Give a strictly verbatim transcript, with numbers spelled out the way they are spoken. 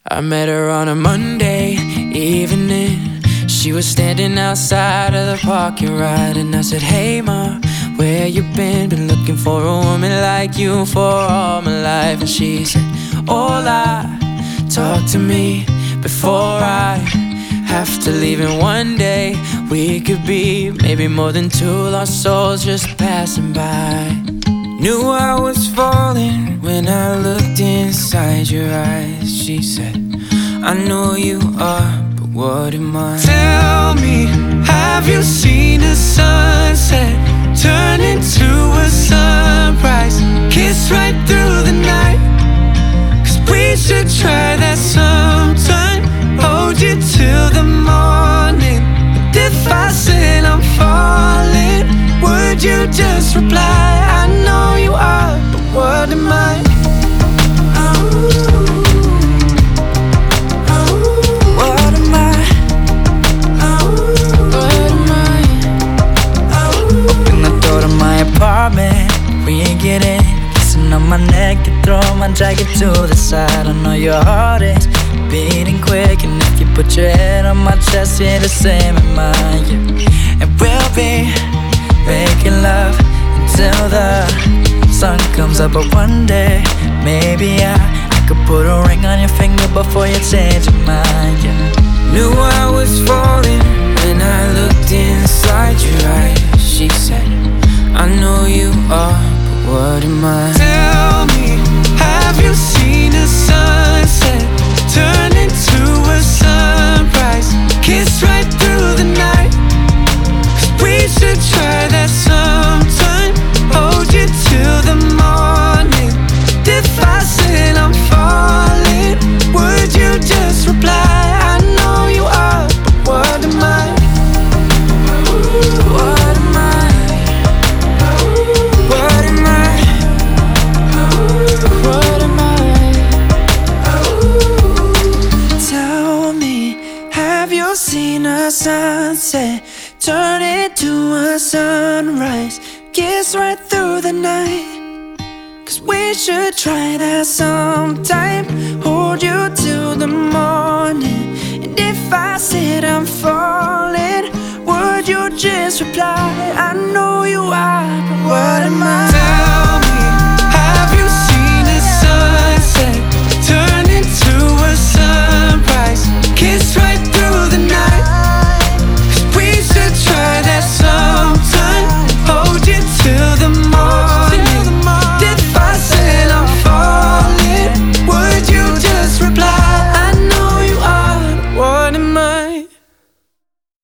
I met her on a Monday evening. She was standing outside of the parking lot, and I said, hey ma, where you been? Been looking for a woman like you for all my life. And she said, hola, talk to me before I have to leave. And one day we could be maybe more than two lost souls just passing by. Knew I was falling when I looked inside your eyes. She said, I know you are, but what am I? Tell me, have you seen a sunset turn into a sunrise? Kiss right through the night, 'cause we should try that sometime. Hold you till the morning. And if I said I'm falling, would you just reply, I know you are, but what am I? Oh. We ain't getting kissing on my neck and throwing my jacket to the side. I know your heart is beating quick, and if you put your head on my chest, you're the same in mine, yeah. And we'll be making love until the sun comes up. But one day, maybe I, I could put a ring on your finger before you change your mind, yeah. Knew I was falling when I looked inside your eyes. She said, I know you are, but what am I? Tell me, have you seen a sunset turn into a sunrise? Kiss right through the night, 'cause we should try that sometime. Hold you till the morning. If I said I'm falling, would you just reply, I know you are, but what am I? What am I? What am I? What am I? Tell me, have you seen a sunset turn into a sunrise? Kiss right through the night, 'cause we should try that sometime. Hold you till the morning. And if I said I'm falling, would you just reply,